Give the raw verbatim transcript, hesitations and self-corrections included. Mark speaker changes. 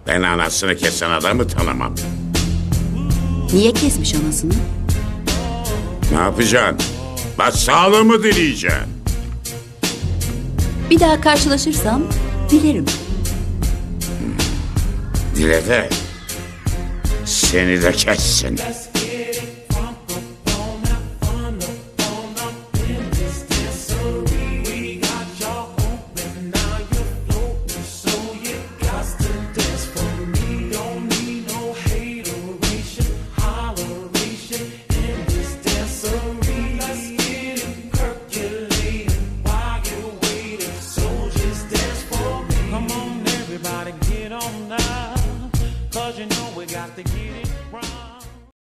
Speaker 1: Ben anasını kesen adamı tanımam.
Speaker 2: Niye kesmiş anasını?
Speaker 1: Ne yapacaksın? Başsağlığımı dileyeceksin.
Speaker 2: Bir daha karşılaşırsam dilerim.
Speaker 1: Dile de seni de kessin.